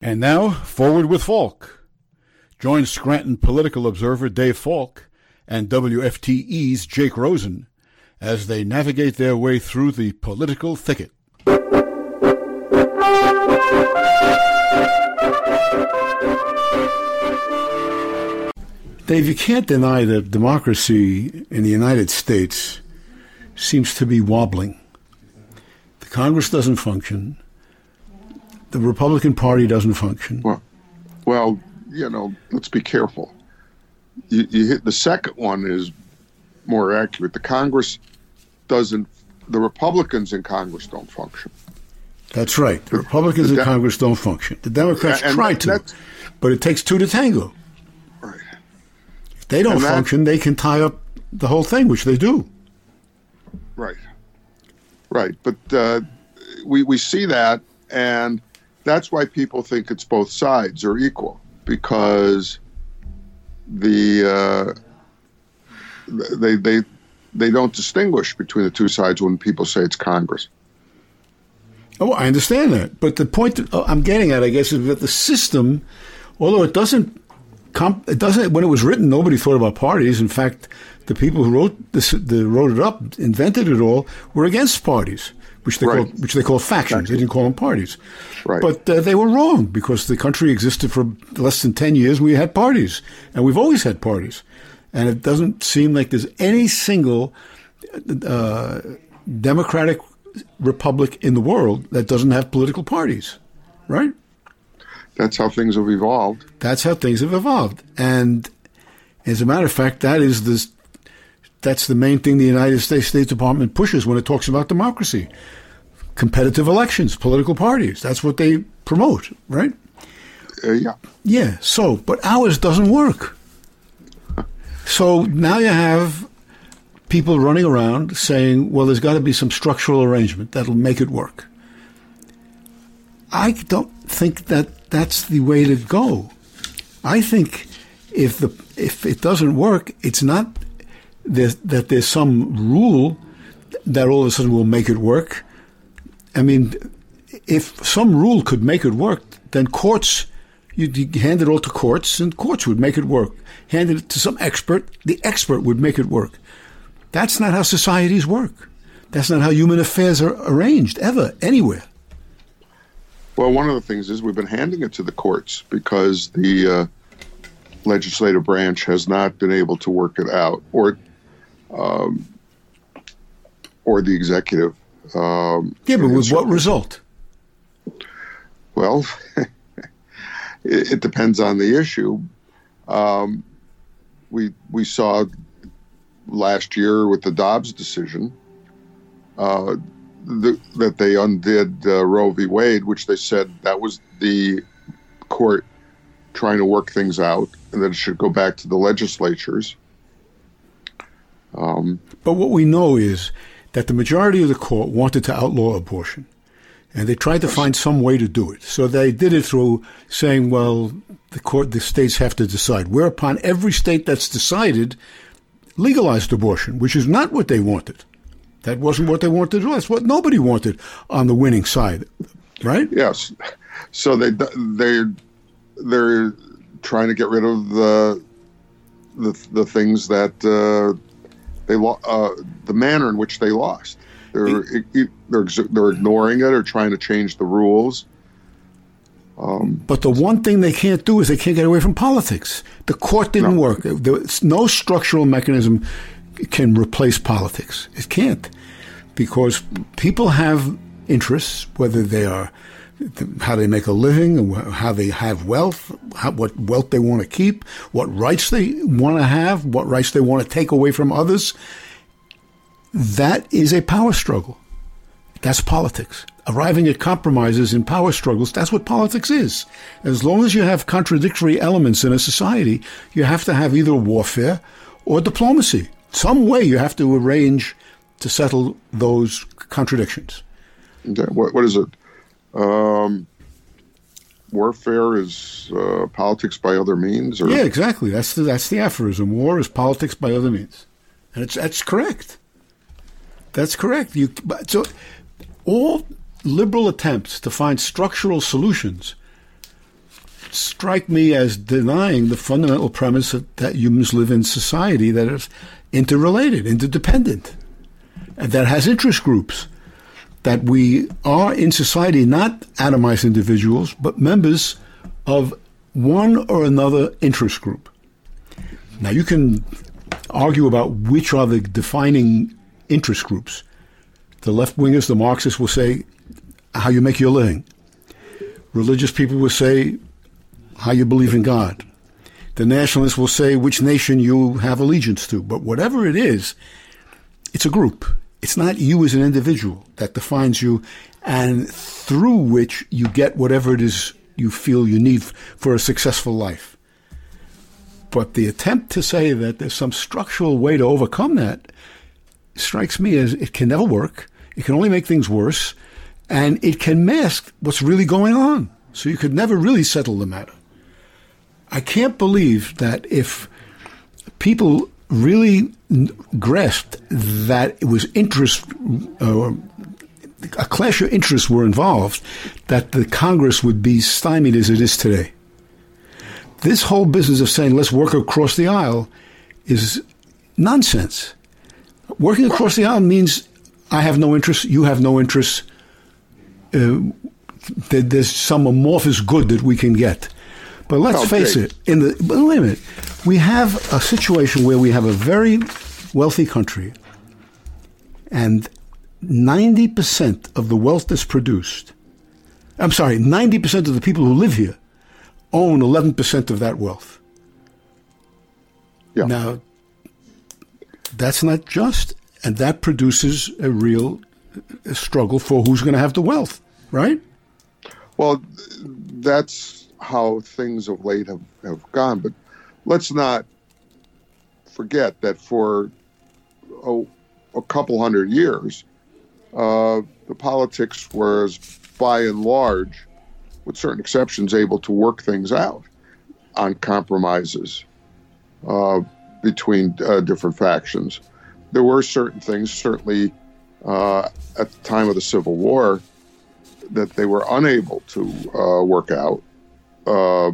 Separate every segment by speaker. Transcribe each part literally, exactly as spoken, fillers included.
Speaker 1: And now, Forward with Falk. Join Scranton political observer Dave Falk and W F T E's Jake Rosen as they navigate their way through the political thicket. Dave, you can't deny that democracy in the United States seems to be wobbling. The Congress doesn't function. The Republican Party doesn't function.
Speaker 2: Well, well, you know, let's be careful. You, you hit the second one is more accurate. The Congress doesn't. The Republicans in Congress don't function.
Speaker 1: That's right. The Republicans the de- in Congress don't function. The Democrats
Speaker 2: and
Speaker 1: try
Speaker 2: that,
Speaker 1: to, but it takes two to tango.
Speaker 2: Right.
Speaker 1: If they don't
Speaker 2: and
Speaker 1: function,
Speaker 2: that,
Speaker 1: they can tie up the whole thing, which they do.
Speaker 2: Right. Right. But uh, we we see that, and that's why people think it's both sides are equal, because the uh, they they they don't distinguish between the two sides when people say it's Congress.
Speaker 1: Oh, I understand that, but the point that I'm getting at, I guess, is that the system, although it doesn't, comp, it doesn't. When it was written, nobody thought about parties. In fact, the people who wrote this, the, wrote it up, invented it all, were against parties, which they
Speaker 2: right.
Speaker 1: called which they called factions. Exactly. They didn't call them parties.
Speaker 2: Right.
Speaker 1: But uh, they were wrong, because the country existed for less than ten years. We had parties, and we've always had parties, and it doesn't seem like there's any single uh, democratic republic in the world that doesn't have political parties, right?
Speaker 2: That's how things have evolved.
Speaker 1: That's how things have evolved. And as a matter of fact, that is the, that's the main thing the United States State Department pushes when it talks about democracy. Competitive elections, political parties. That's what they promote, right?
Speaker 2: Uh, yeah.
Speaker 1: Yeah. So, but ours doesn't work. So now you have people running around saying, well, there's got to be some structural arrangement that'll make it work. I don't think that that's the way to go. I think if the if it doesn't work, it's not there's, that there's some rule that all of a sudden will make it work. I mean, if some rule could make it work, then courts, you'd hand it all to courts, and courts would make it work. Hand it to some expert, the expert would make it work. That's not how societies work. That's not how human affairs are arranged, ever, anywhere.
Speaker 2: Well, one of the things is we've been handing it to the courts because the uh, legislative branch has not been able to work it out, or um, or the executive. Um,
Speaker 1: yeah, but with what result?
Speaker 2: Well, it, it depends on the issue. Um, we we saw last year with the Dobbs decision uh, the, that they undid uh, Roe v. Wade, which they said that was the court trying to work things out, and that it should go back to the legislatures. Um,
Speaker 1: but what we know is that the majority of the court wanted to outlaw abortion, and they tried to find some way to do it. So they did it through saying, well, the court, the states have to decide. Whereupon every state that's decided legalized abortion, which is not what they wanted. That wasn't what they wanted to do. That's what nobody wanted on the winning side, right?
Speaker 2: Yes. So they they're they're trying to get rid of the the the things that uh, they uh, the manner in which they lost. They're they're they're ignoring it or trying to change the rules. Um,
Speaker 1: but the one thing they can't do is they can't get away from politics. The court didn't
Speaker 2: no.
Speaker 1: work. There's no structural mechanism can replace politics. It can't, because people have interests, whether they are how they make a living, how they have wealth, how, what wealth they want to keep, what rights they want to have, what rights they want to take away from others. That is a power struggle. That's politics. Arriving at compromises in power struggles, that's what politics is. As long as you have contradictory elements in a society, you have to have either warfare or diplomacy. Some way you have to arrange to settle those contradictions.
Speaker 2: Okay. What, what is it? Um, warfare is uh, politics by other means? Or?
Speaker 1: Yeah, exactly. That's the, that's the aphorism. War is politics by other means. And it's that's correct. That's correct. You, so all liberal attempts to find structural solutions strike me as denying the fundamental premise that, that humans live in society that is interrelated, interdependent, and that has interest groups, that we are in society not atomized individuals, but members of one or another interest group. Now, you can argue about which are the defining interest groups. The left-wingers, the Marxists, will say how you make your living. Religious people will say how you believe in God. The nationalists will say which nation you have allegiance to. But whatever it is, it's a group. It's not you as an individual that defines you and through which you get whatever it is you feel you need for a successful life. But the attempt to say that there's some structural way to overcome that strikes me as it can never work. It can only make things worse, and it can mask what's really going on. So you could never really settle the matter. I can't believe that if people really grasped that it was interest, uh, a clash of interests were involved, that the Congress would be stymied as it is today. This whole business of saying, let's work across the aisle is nonsense. Working across the aisle means I have no interest, you have no interest. Uh, there's some amorphous good that we can get. But let's okay. face it, in the but wait a minute. We have a situation where we have a very wealthy country, and ninety percent of the wealth that's produced, I'm sorry, ninety percent of the people who live here own eleven percent of that wealth.
Speaker 2: Yeah.
Speaker 1: Now, that's not just, and that produces a real struggle for who's going to have the wealth, right?
Speaker 2: Well, that's how things of late have, have gone. But let's not forget that for a, a couple hundred years, uh, the politics was, by and large, with certain exceptions, able to work things out on compromises uh, between uh, different factions. There were certain things, certainly uh, at the time of the Civil War, that they were unable to uh, work out. Uh,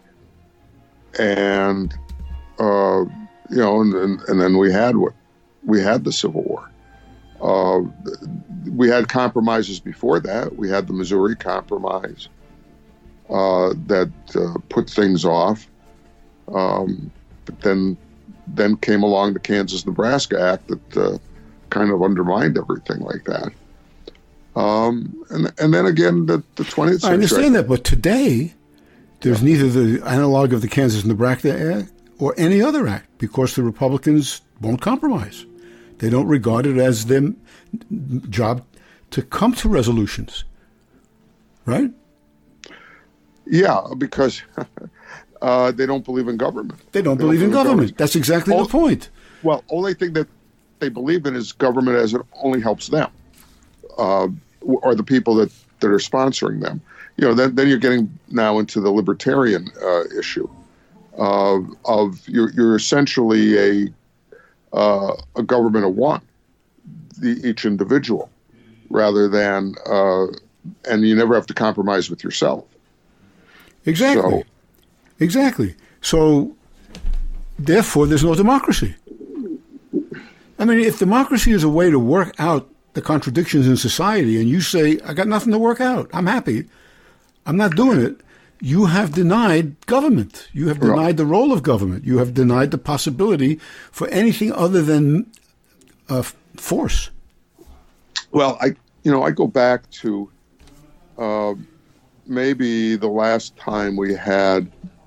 Speaker 2: and, uh, you know, and, and, and then we had what we had the Civil War. Uh, we had compromises before that. We had the Missouri Compromise uh, that uh, put things off. Um, but then, then came along the Kansas-Nebraska Act that uh, kind of undermined everything like that. Um, and and then again, the, the twentieth century.
Speaker 1: I understand that, but today, there's neither the analog of the Kansas-Nebraska Act or any other act because the Republicans won't compromise. They don't regard it as their job to come to resolutions, right?
Speaker 2: Yeah, because uh, they don't believe in government.
Speaker 1: They don't they believe don't in government. government. That's exactly only, the point.
Speaker 2: Well, only thing that they believe in is government as it only helps them, uh, or the people that, that are sponsoring them. You know, then, then you're getting now into the libertarian uh, issue uh, of you're, you're essentially a uh, a government of one, the, each individual, rather than uh, and you never have to compromise with yourself.
Speaker 1: Exactly.
Speaker 2: So,
Speaker 1: exactly. So, therefore, there's no democracy. I mean, if democracy is a way to work out the contradictions in society, and you say, I got nothing to work out, I'm happy, I'm not doing it, you have denied government. You have denied right. the role of government. You have denied the possibility for anything other than uh, force.
Speaker 2: Well, I, you know, I go back to uh, maybe the last time we had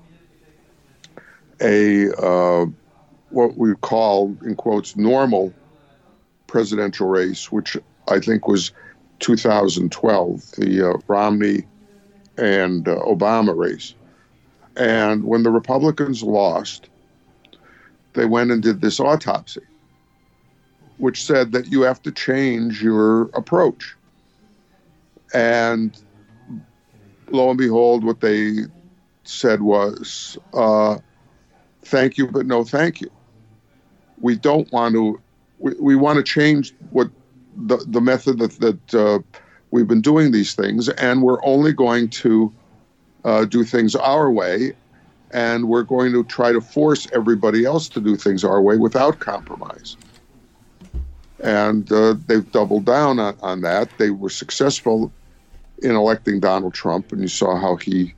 Speaker 2: a uh, what we call, in quotes, normal presidential race, which I think was two thousand twelve, the uh, Romney and uh, Obama race. And when the Republicans lost, they went and did this autopsy, which said that you have to change your approach. And lo and behold, what they said was, uh, thank you, but no thank you. We don't want to, we, we want to change what the, the method that, that uh, we've been doing these things, and we're only going to uh, do things our way, and we're going to try to force everybody else to do things our way without compromise. And uh, they've doubled down on, on that. They were successful in electing Donald Trump, and you saw how he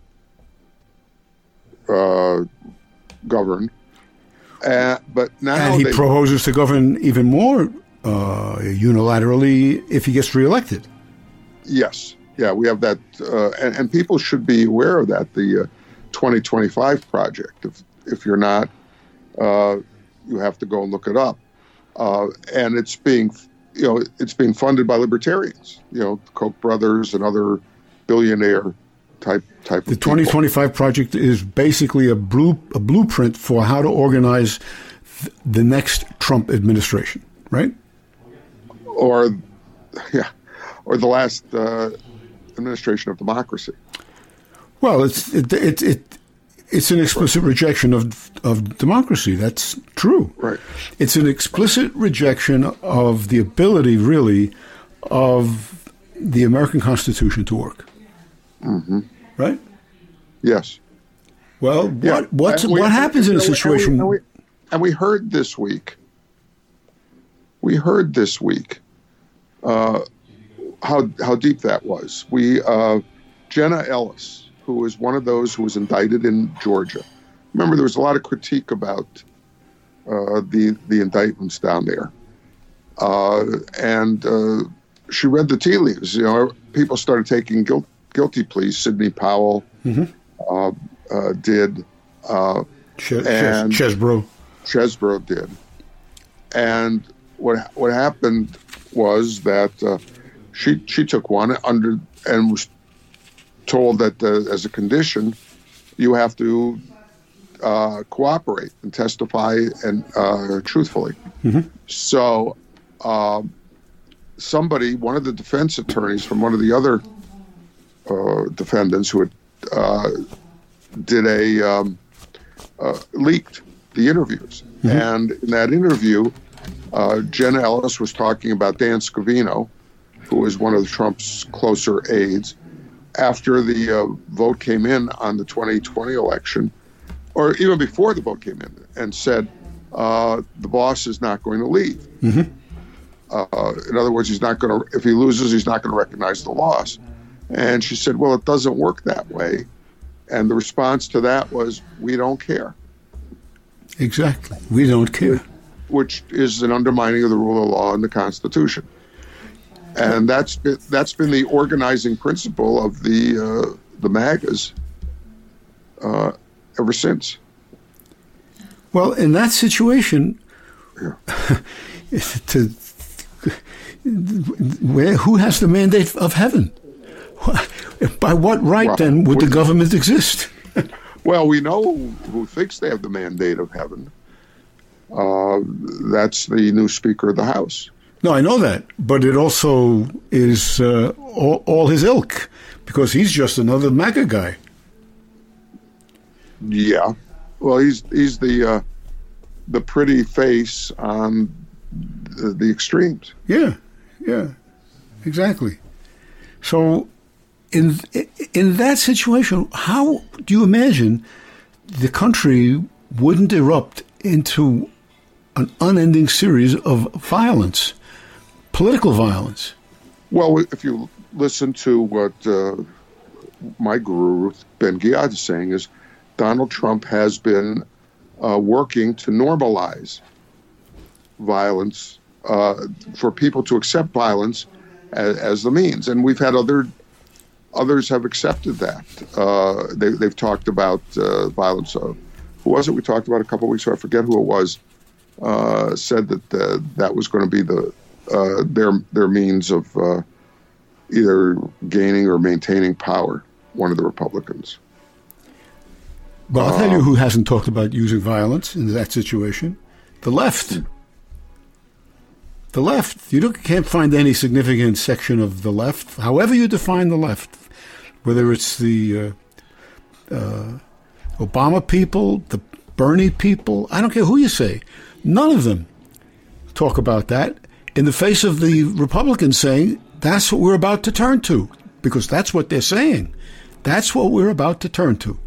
Speaker 2: uh, governed. Uh, but now
Speaker 1: and he
Speaker 2: they,
Speaker 1: proposes to govern even more uh, unilaterally if he gets reelected.
Speaker 2: Yes. Yeah, we have that. Uh, and, and people should be aware of that, the uh, twenty twenty-five project. If, if you're not, uh, you have to go and look it up. Uh, and it's being, you know, it's being funded by libertarians, you know, Koch brothers and other billionaire type type.
Speaker 1: The
Speaker 2: of
Speaker 1: twenty twenty-five project is basically a blue a blueprint for how to organize th- the next Trump administration, right?
Speaker 2: Or, yeah, or the last uh, administration of democracy.
Speaker 1: Well, it's it it. it It's an explicit rejection of of democracy. That's true.
Speaker 2: Right.
Speaker 1: It's an explicit rejection of the ability, really, of the American Constitution to work.
Speaker 2: Mm-hmm.
Speaker 1: Right?
Speaker 2: Yes.
Speaker 1: Well,
Speaker 2: Yeah.
Speaker 1: what what's,
Speaker 2: And we-
Speaker 1: what happens in a
Speaker 2: and we-
Speaker 1: situation?
Speaker 2: And we, and, we, and we heard this week. We heard this week uh, how how deep that was. We uh, Jenna Ellis, who was one of those who was indicted in Georgia. Remember, there was a lot of critique about uh, the the indictments down there, uh, and uh, she read the tea leaves. You know, people started taking guilt, guilty pleas. Sidney Powell
Speaker 1: Mm-hmm.
Speaker 2: uh, uh, did, uh,
Speaker 1: Ches-
Speaker 2: and
Speaker 1: Ches- Chesbro.
Speaker 2: Chesbro did, and what what happened was that uh, she she took one under and was told that uh, as a condition, you have to uh, cooperate and testify and uh, truthfully.
Speaker 1: Mm-hmm.
Speaker 2: So, um, somebody, one of the defense attorneys from one of the other uh, defendants, who had uh, did a um, uh, leaked the interviews, mm-hmm. and in that interview, uh, Jenna Ellis was talking about Dan Scavino, who was one of Trump's closer aides. After the uh, vote came in on the twenty twenty election, or even before the vote came in, and said uh, the boss is not going to leave.
Speaker 1: Mm-hmm.
Speaker 2: Uh, in other words, he's not going to. If he loses, he's not going to recognize the loss. And she said, "Well, it doesn't work that way." And the response to that was, "We don't care."
Speaker 1: Exactly, we don't care.
Speaker 2: Which is an undermining of the rule of law and the Constitution. And that's been, that's been the organizing principle of the uh, the MAGAs uh, ever since.
Speaker 1: Well, in that situation,
Speaker 2: Yeah.
Speaker 1: to where who has the mandate of heaven? By what right,
Speaker 2: Well,
Speaker 1: then, would
Speaker 2: we-
Speaker 1: the government exist?
Speaker 2: Well, we know who thinks they have the mandate of heaven. Uh, that's the new Speaker of the House.
Speaker 1: No, I know that, but it also is uh, all, all his ilk, because he's just another MAGA guy.
Speaker 2: Yeah. Well, he's he's the uh, the pretty face on the, the extremes.
Speaker 1: Yeah, yeah, exactly. So, in in that situation, how do you imagine the country wouldn't erupt into an unending series of violence, political violence?
Speaker 2: Well, if you listen to what uh, my guru, Ruth Ben-Ghiat, is saying, is Donald Trump has been uh, working to normalize violence, uh, for people to accept violence as, as the means. And we've had other, others have accepted that. Uh, they, they've talked about uh, violence. Uh, who was it we talked about a couple of weeks ago? I forget who it was. Uh, said that uh, that was going to be the uh, their their means of uh, either gaining or maintaining power. One of the Republicans.
Speaker 1: Well, I'll tell you who hasn't talked about using violence in that situation: the left. The left. You don't, can't find any significant section of the left, however you define the left, whether it's the uh, uh, Obama people, the Bernie people. I don't care who you say. None of them talk about that in the face of the Republicans saying that's what we're about to turn to, because that's what they're saying. That's what we're about to turn to.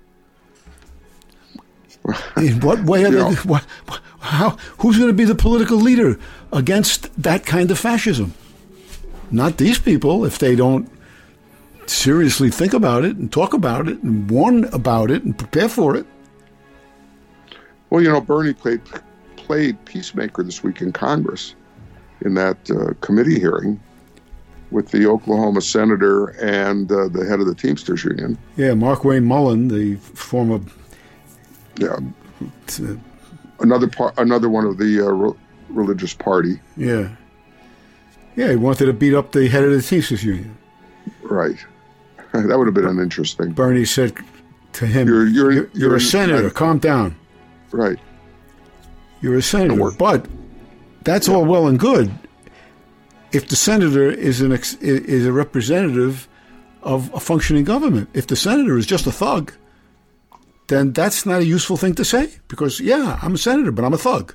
Speaker 1: In what way are they, what, how, who's going to be the political leader against that kind of fascism? Not these people, if they don't seriously think about it and talk about it and warn about it and prepare for it.
Speaker 2: Well, you know, Bernie played, played peacemaker this week in Congress in that uh, committee hearing with the Oklahoma senator and uh, the head of the Teamsters Union.
Speaker 1: Yeah, Markwayne Mullin, the former...
Speaker 2: Yeah, uh, another part, another one of the uh, re- religious party.
Speaker 1: Yeah, yeah, he wanted to beat up the head of the Teamsters Union.
Speaker 2: Right, that would have been uninteresting.
Speaker 1: Bernie said to him, "You're you're, you're, you're a senator. Right. Calm down."
Speaker 2: Right.
Speaker 1: You're a senator, but that's yeah. all well and good if the senator is an ex- is a representative of a functioning government. If the senator is just a thug, then that's not a useful thing to say because, yeah, I'm a senator, but I'm a thug.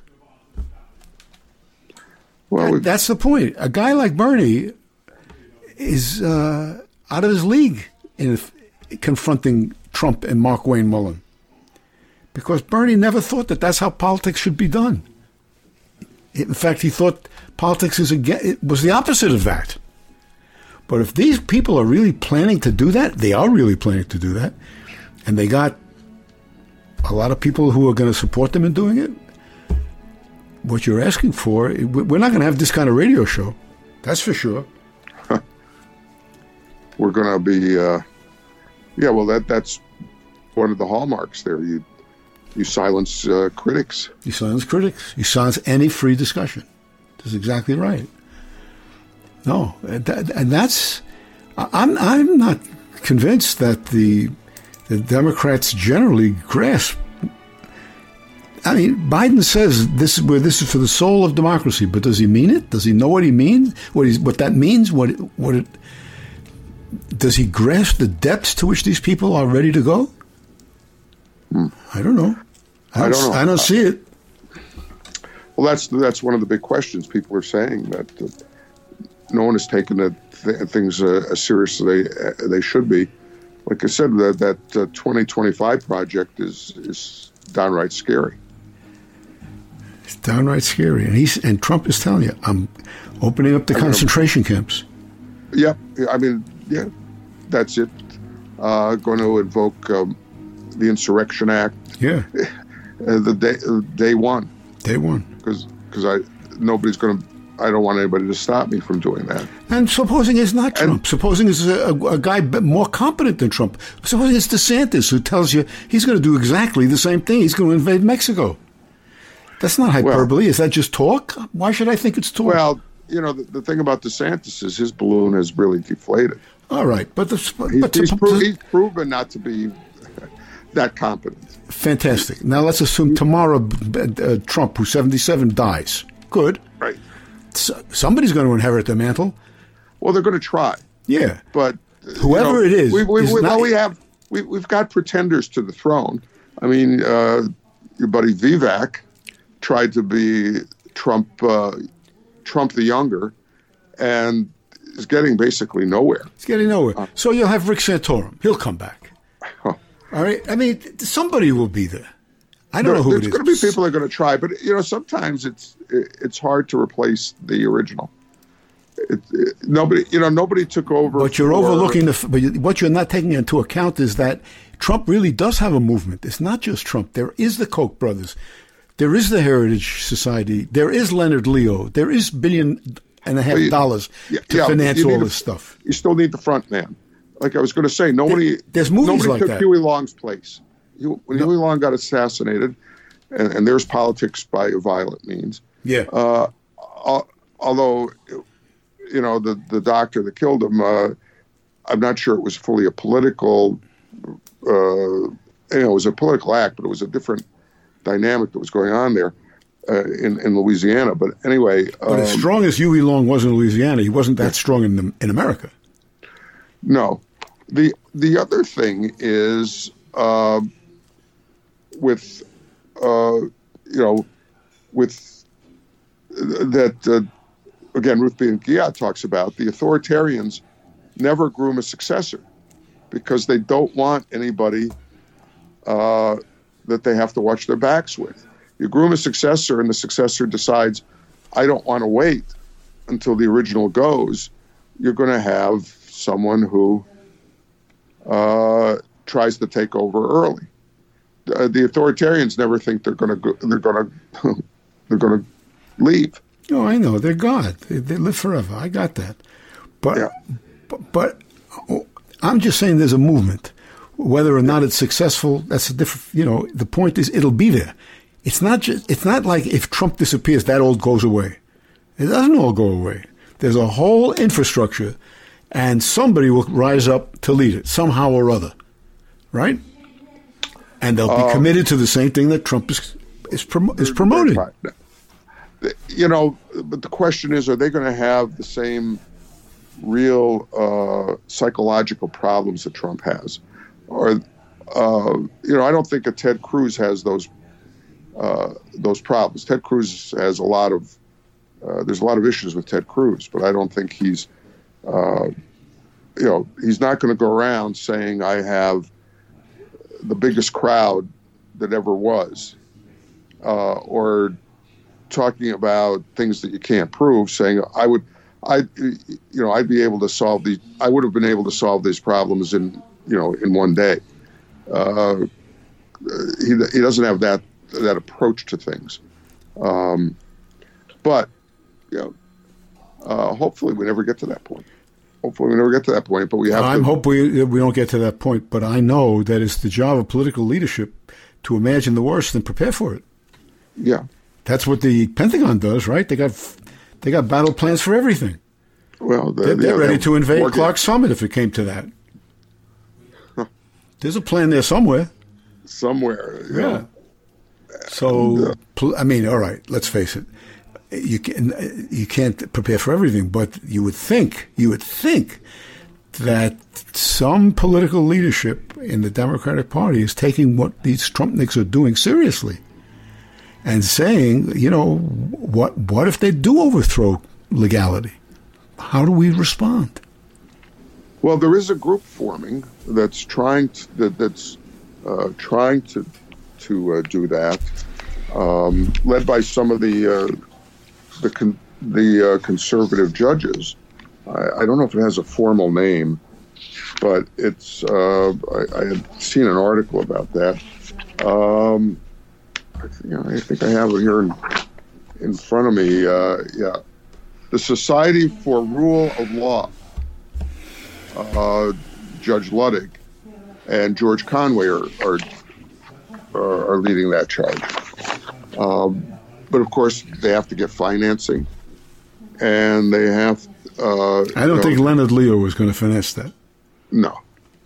Speaker 1: Well, that, that's the point. A guy like Bernie is uh, out of his league in confronting Trump and Markwayne Mullin because Bernie never thought that that's how politics should be done. In fact, he thought politics is again, it was the opposite of that. But if these people are really planning to do that, they are really planning to do that, and they got a lot of people who are going to support them in doing it, what you're asking for, we're not going to have this kind of radio show. That's for sure.
Speaker 2: We're going to be, uh, yeah, well, that that's one of the hallmarks there. You you silence uh, critics.
Speaker 1: You silence critics. You silence any free discussion. That's exactly right. No, and, that, and that's, I'm I'm not convinced that the the Democrats generally grasp. I mean, Biden says this is where this is for the soul of democracy, but does he mean it? Does he know what he means? What he's, what that means? What it, what it does he grasp the depths to which these people are ready to go?
Speaker 2: Hmm.
Speaker 1: I don't know. I don't, I don't know. I don't see it.
Speaker 2: Well, that's that's one of the big questions. People are saying that uh, no one is taking the th- things uh, as seriously as they, they should be. Like I said, that that uh, twenty twenty-five project is is downright scary. It's
Speaker 1: downright scary, and he's and Trump is telling you, "I'm opening up the I concentration mean, camps."
Speaker 2: Yeah, I mean, yeah, that's it. Uh, going to invoke um, the Insurrection Act.
Speaker 1: Yeah,
Speaker 2: uh, the day uh, day one.
Speaker 1: Day one.
Speaker 2: Because because I nobody's going to. I don't want anybody to stop me from doing that.
Speaker 1: And supposing it's not Trump, and, supposing it's a, a, a guy more competent than Trump, supposing it's DeSantis who tells you he's going to do exactly the same thing. He's going to invade Mexico. That's not hyperbole. Well, is that just talk? Why should I think it's talk?
Speaker 2: Well, you know, the, the thing about DeSantis is his balloon has really deflated.
Speaker 1: All right. But, the,
Speaker 2: he's,
Speaker 1: but
Speaker 2: he's, pro- he's proven not to be that competent.
Speaker 1: Fantastic. Now let's assume tomorrow uh, Trump, who's seventy-seven, dies. Good.
Speaker 2: Right.
Speaker 1: Somebody's going to inherit the mantle.
Speaker 2: Well, they're going to try.
Speaker 1: Yeah,
Speaker 2: but
Speaker 1: whoever
Speaker 2: you know,
Speaker 1: it is,
Speaker 2: we, we,
Speaker 1: is
Speaker 2: we,
Speaker 1: not...
Speaker 2: well, we have we, we've got pretenders to the throne. I mean, uh, your buddy Vivek tried to be Trump, uh, Trump the younger, and is getting basically nowhere.
Speaker 1: It's getting nowhere. Uh, so you'll have Rick Santorum. He'll come back. Huh. All right. I mean, somebody will be there. I don't
Speaker 2: there,
Speaker 1: know who it is.
Speaker 2: There's going to be people that are going to try, but you know, sometimes it's it's hard to replace the original. It, it, nobody, you know, nobody took over.
Speaker 1: But you're for, overlooking the. But what you're not taking into account is that Trump really does have a movement. It's not just Trump. There is the Koch brothers. There is the Heritage Society. There is Leonard Leo. There is billion and a half you, dollars yeah, to yeah, finance all this a, stuff.
Speaker 2: You still need the front man. Like I was going to say, nobody.
Speaker 1: There, there's movies
Speaker 2: nobody
Speaker 1: like
Speaker 2: took
Speaker 1: that.
Speaker 2: Huey Long's place. When Huey Long got assassinated, and, and there's politics by violent means.
Speaker 1: Yeah.
Speaker 2: Uh, although, you know, the, the doctor that killed him, uh, I'm not sure it was fully a political, uh, you know, it was a political act, but it was a different dynamic that was going on there uh, in, in Louisiana. But anyway.
Speaker 1: But
Speaker 2: um,
Speaker 1: as strong as Huey Long was in Louisiana, he wasn't that yeah. strong in the, in America.
Speaker 2: No. The, the other thing is... Uh, with, uh, you know, with that, uh, again, Ruth B. Guyot talks about, the authoritarians never groom a successor. because they don't want anybody uh, that they have to watch their backs with. You groom a successor, and the successor decides, I don't want to wait until the original goes. You're going to have someone who uh, tries to take over early. Uh, the authoritarians never think they're going to go, they're going to they're going to leave.
Speaker 1: Oh, I know, they're God. They, they live forever. I got that. But,
Speaker 2: yeah.
Speaker 1: but but I'm just saying there's a movement. Whether or not it's successful, that's a different. You know, the point is it'll be there. It's not just. It's not like if Trump disappears, that all goes away. It doesn't all go away. There's a whole infrastructure, and somebody will rise up to lead it somehow or other, right? And they'll be um, committed to the same thing that Trump is is, prom- is promoting.
Speaker 2: You know, but the question is, are they going to have the same real uh, psychological problems that Trump has? Or, uh, you know, I don't think a Ted Cruz has those uh, those problems. Ted Cruz has a lot of, uh, there's a lot of issues with Ted Cruz, but I don't think he's, uh, you know, he's not going to go around saying I have the biggest crowd that ever was, uh, or talking about things that you can't prove, saying I would, I, you know, I'd be able to solve these. I would have been able to solve these problems in, you know, in one day. Uh, he he doesn't have that that approach to things. Um, but you know, uh, hopefully we never get to that point. Hopefully we never get to that point. But we have.
Speaker 1: I'm
Speaker 2: to,
Speaker 1: hope we we don't get to that point. But I know that it's the job of political leadership to imagine the worst and prepare for it.
Speaker 2: Yeah.
Speaker 1: That's what the Pentagon does, right? They got they got battle plans for everything.
Speaker 2: Well, the,
Speaker 1: they're, they're
Speaker 2: yeah,
Speaker 1: ready
Speaker 2: they're
Speaker 1: to invade
Speaker 2: working.
Speaker 1: Clark Summit if it came to that. Huh. There's a plan there somewhere.
Speaker 2: Somewhere, yeah.
Speaker 1: yeah. So, I mean, all right. Let's face it. You can you can't prepare for everything, but you would think you would think that some political leadership in the Democratic Party is taking what these Trumpniks are doing seriously. And saying, you know, what what if they do overthrow legality? How do we respond?
Speaker 2: Well, there is a group forming that's trying to, that, that's uh, trying to to uh, do that, um, led by some of the uh, the con- the uh, conservative judges. I, I don't know if it has a formal name, but it's. Uh, I, I had seen an article about that. Um, You know, I think I have it here in, in front of me. Uh, yeah, the Society for Rule of Law. Uh, Judge Luttig and George Conway are are, are leading that charge. Um, but of course, they have to get financing, and they have. Uh,
Speaker 1: I don't you know, think Leonard Leo was going to finesse that.
Speaker 2: No,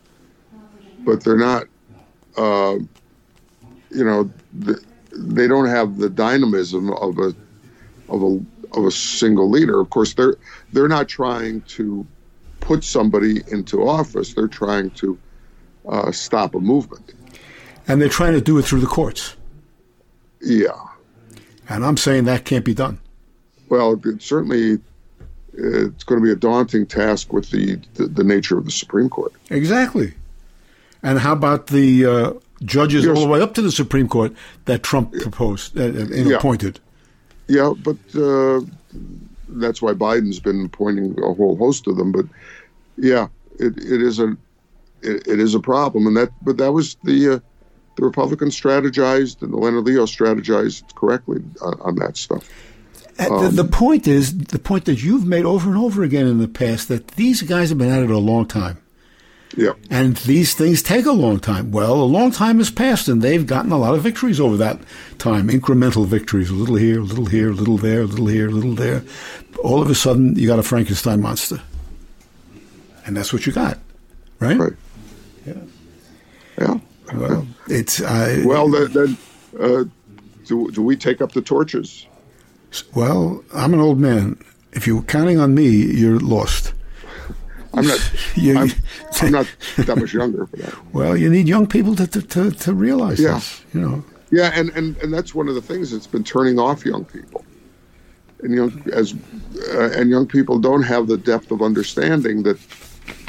Speaker 2: but they're not. Uh, you know. The, They don't have the dynamism of a of a of a single leader. Of course, they're they're not trying to put somebody into office. They're trying to uh, stop a movement,
Speaker 1: and they're trying to do it through the courts.
Speaker 2: Yeah,
Speaker 1: and I'm saying that can't be done.
Speaker 2: Well, it certainly, it's going to be a daunting task with the the, the nature of the Supreme Court.
Speaker 1: Exactly, and how about the uh, judges yes. all the way up to the Supreme Court that Trump proposed uh, and
Speaker 2: yeah.
Speaker 1: appointed?
Speaker 2: Yeah, but uh, that's why Biden's been appointing a whole host of them. But yeah, it, it is a it, it is a problem, and that but that was the uh, the Republicans strategized and the Leonard Leo strategized correctly on, on that stuff.
Speaker 1: Um, the, the point is the point that you've made over and over again in the past, that these guys have been at it a long time.
Speaker 2: Yeah.
Speaker 1: And these things take a long time. Well, a long time has passed, and they've gotten a lot of victories over that time, incremental victories, a little here, a little here, a little there, a little here, a little there. All of a sudden, you got a Frankenstein monster. And that's what you got, right?
Speaker 2: Right.
Speaker 1: Yeah.
Speaker 2: Yeah.
Speaker 1: Well, it's... Uh,
Speaker 2: well, then, then uh, do, do we take up the torches?
Speaker 1: Well, I'm an old man. If you're counting on me, you're lost.
Speaker 2: I'm not. you, I'm, I'm not that much younger for that.
Speaker 1: Well, you need young people to to, to, to realize
Speaker 2: yeah.
Speaker 1: this. You know.
Speaker 2: Yeah, and, and, and that's one of the things that's been turning off young people, and young as uh, and young people don't have the depth of understanding that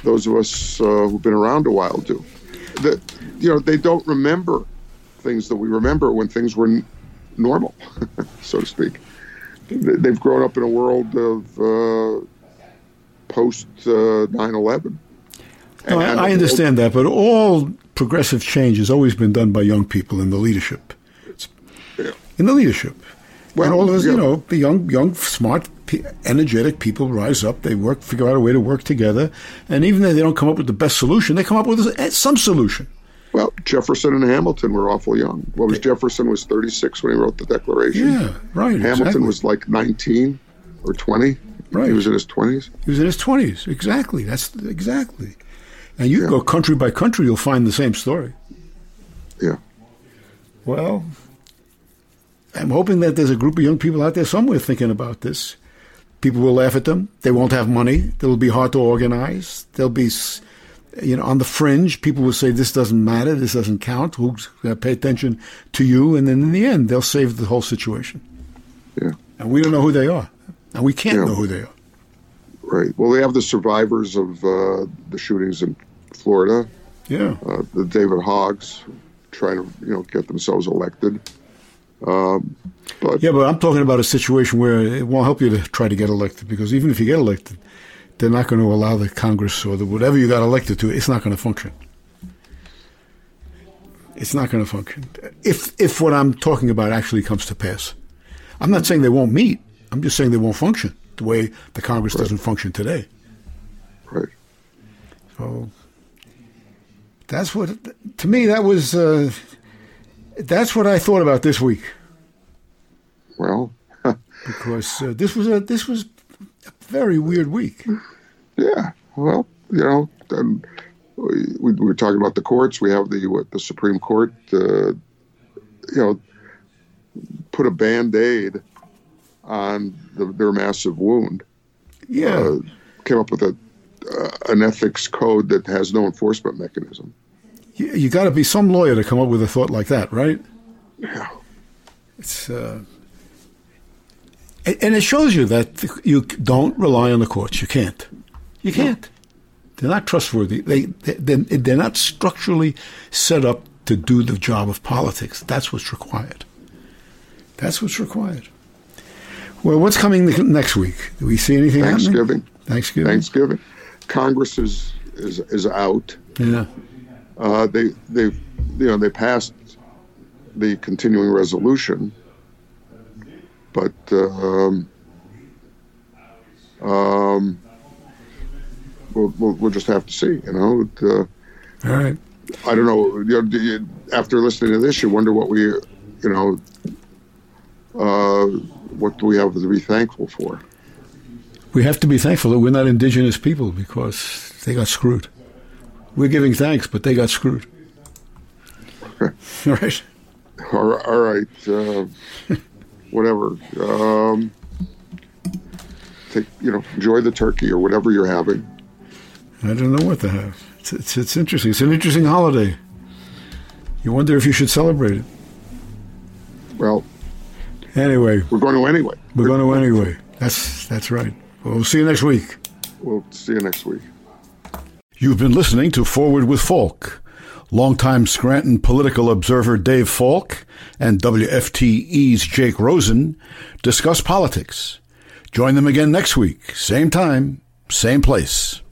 Speaker 2: those of us uh, who've been around a while do. That, you know, they don't remember things that we remember when things were n- normal, so to speak. They've grown up in a world of uh, post uh, nine eleven.
Speaker 1: No, I, I understand that, but all progressive change has always been done by young people in the leadership.
Speaker 2: Yeah.
Speaker 1: In the leadership.
Speaker 2: Well,
Speaker 1: and all those,
Speaker 2: yeah.
Speaker 1: you know, the young, young, smart, energetic people rise up. They work, figure out a way to work together. And even though they don't come up with the best solution, they come up with some solution.
Speaker 2: Well, Jefferson and Hamilton were awful young. What was Jefferson was thirty-six when he wrote the Declaration.
Speaker 1: Yeah, right.
Speaker 2: Hamilton
Speaker 1: exactly.
Speaker 2: was like nineteen or twenty.
Speaker 1: Right.
Speaker 2: He was in his twenties.
Speaker 1: He was in his twenties. Exactly. That's exactly. And you
Speaker 2: yeah.
Speaker 1: go country by country, you'll find the same story.
Speaker 2: Yeah.
Speaker 1: Well, I'm hoping that there's a group of young people out there somewhere thinking about this. People will laugh at them. They won't have money. They'll be hard to organize. They'll be, you know, on the fringe. People will say, this doesn't matter. This doesn't count. Who's going to pay attention to you? And then in the end, they'll save the whole situation.
Speaker 2: Yeah.
Speaker 1: And we don't know who they are. And we can't
Speaker 2: yeah.
Speaker 1: know who they are.
Speaker 2: Right. Well, they have the survivors of uh, the shootings in Florida.
Speaker 1: Yeah.
Speaker 2: Uh, the David Hoggs trying to, you know, get themselves elected. Um, but
Speaker 1: yeah, but I'm talking about a situation where it won't help you to try to get elected, because even if you get elected, they're not going to allow the Congress or the whatever you got elected to. It's not going to function. It's not going to function. If if what I'm talking about actually comes to pass. I'm not saying they won't meet. I'm just saying they won't function the way the Congress
Speaker 2: right.
Speaker 1: doesn't function today.
Speaker 2: Right.
Speaker 1: So that's what, to me, that was, uh, that's what I thought about this week.
Speaker 2: Well,
Speaker 1: because uh, this was a this was a very weird week.
Speaker 2: Yeah. Well, you know, um, we, we were talking about the courts. We have the what, the Supreme Court, uh, you know, put a Band-Aid on the, their massive wound.
Speaker 1: Yeah.
Speaker 2: Uh, came up with a uh, an ethics code that has no enforcement mechanism.
Speaker 1: You, you got to be some lawyer to come up with a thought like that, right?
Speaker 2: Yeah.
Speaker 1: It's uh, and it shows you that you don't rely on the courts. You can't. You can't. They're not trustworthy. They they they're not structurally set up to do the job of politics. That's what's required. That's what's required. Well, what's coming next week? Do we see anything
Speaker 2: Thanksgiving.
Speaker 1: happening? Thanksgiving.
Speaker 2: Thanksgiving. Congress is is is out.
Speaker 1: Yeah.
Speaker 2: Uh, they they you know they passed the continuing resolution, but uh, um, um, we'll, we'll we'll just have to see. You know. Uh,
Speaker 1: All right.
Speaker 2: I don't know. You know you, after listening to this, you wonder what we, you know, uh, what do we have to be thankful for?
Speaker 1: We have to be thankful that we're not indigenous people, because they got screwed. We're giving thanks, but they got screwed. Right?
Speaker 2: All, all right. Uh, whatever. Um, take, you know, enjoy the turkey or whatever you're having.
Speaker 1: I don't know what to have. It's, it's, it's interesting. It's an interesting holiday. You wonder if you should celebrate it.
Speaker 2: Well,
Speaker 1: anyway.
Speaker 2: We're going to anyway.
Speaker 1: We're going to anyway. That's, that's right. Well, we'll see you next week.
Speaker 2: We'll see you next week.
Speaker 1: You've been listening to Forward with Falk. Longtime Scranton political observer Dave Falk and W F T E's Jake Rosen discuss politics. Join them again next week, same time, same place.